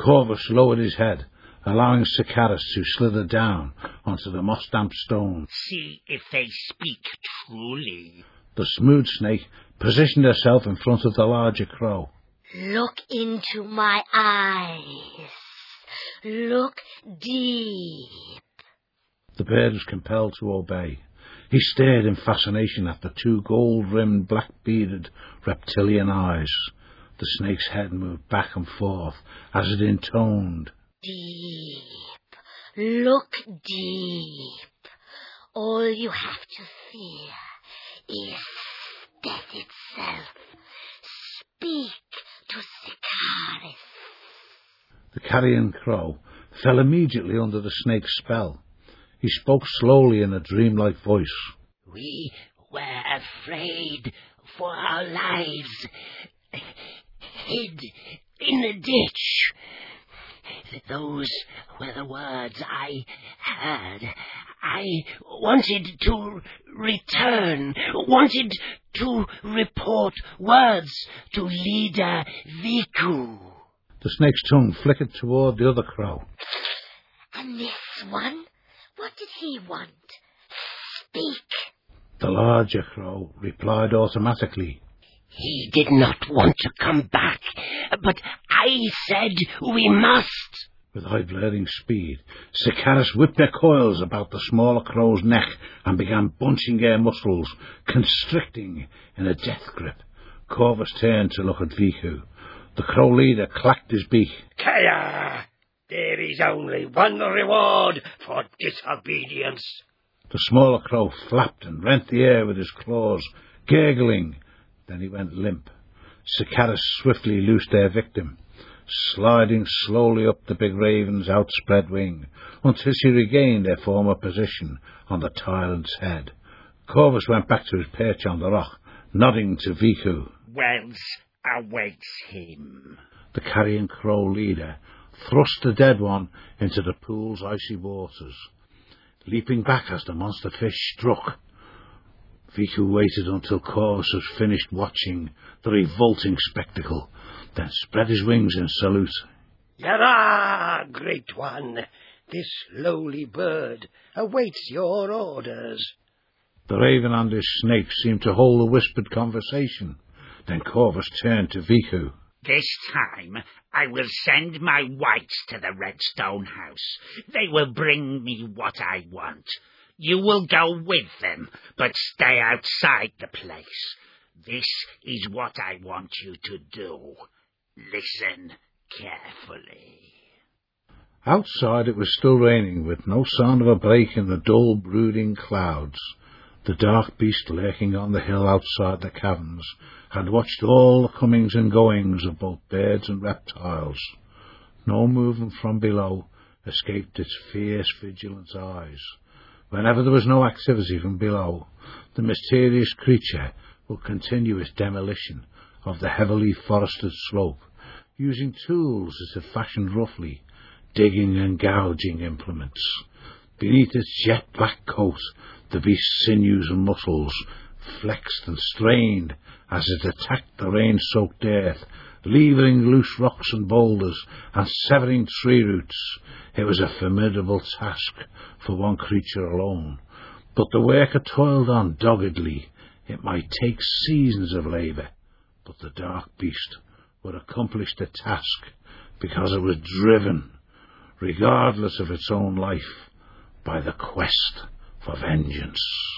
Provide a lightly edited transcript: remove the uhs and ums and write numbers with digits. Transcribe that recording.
Corvus lowered his head, allowing Sicarius to slither down onto the moss-damp stones. See if they speak truly. The smooth snake positioned herself in front of the larger crow. Look into my eyes. Look deep. The bird was compelled to obey. He stared in fascination at the two gold-rimmed, black-bearded reptilian eyes. The snake's head moved back and forth as it intoned. Deep. Look deep. All you have to fear is death itself. Speak to Sicarius. The carrion crow fell immediately under the snake's spell. He spoke slowly in a dreamlike voice. We were afraid for our lives, hid in the ditch. Those were the words I heard. I wanted to return, wanted to report words to leader Viku. The snake's tongue flickered toward the other crow. And this one? What did he want? Speak. The larger crow replied automatically. He did not want to come back, but I said we must. With high-blaring speed, Sicarius whipped their coils about the smaller crow's neck and began bunching their muscles, constricting in a death grip. Corvus turned to look at Viku. The crow leader clacked his beak. Kaya! There is only one reward for disobedience. The smaller crow flapped and rent the air with his claws, gurgling. Then he went limp. Sicarius swiftly loosed their victim, sliding slowly up the big raven's outspread wing, until she regained their former position on the tyrant's head. Corvus went back to his perch on the rock, nodding to Viku. Wells awaits him. The carrion crow leader thrust the dead one into the pool's icy waters, leaping back as the monster fish struck. Viku waited until Corvus was finished watching the revolting spectacle, then spread his wings in salute. Yara, great one, this lowly bird awaits your orders. The raven and his snake seemed to hold a whispered conversation. Then Corvus turned to Viku. This time I will send my whites to the Redstone House. They will bring me what I want. You will go with them, but stay outside the place. This is what I want you to do. Listen carefully. Outside it was still raining, with no sound of a break in the dull, brooding clouds. The dark beast lurking on the hill outside the caverns had watched all the comings and goings of both birds and reptiles. No movement from below escaped its fierce, vigilant eyes. Whenever there was no activity from below, the mysterious creature would continue its demolition of the heavily forested slope, using tools it had fashioned roughly, digging and gouging implements. Beneath its jet-black coat, the beast's sinews and muscles flexed and strained as it attacked the rain-soaked earth, levering loose rocks and boulders and severing tree roots. It was a formidable task for one creature alone, but the worker toiled on doggedly. It might take seasons of labour, but the dark beast would accomplish the task because it was driven, regardless of its own life, by the quest for vengeance.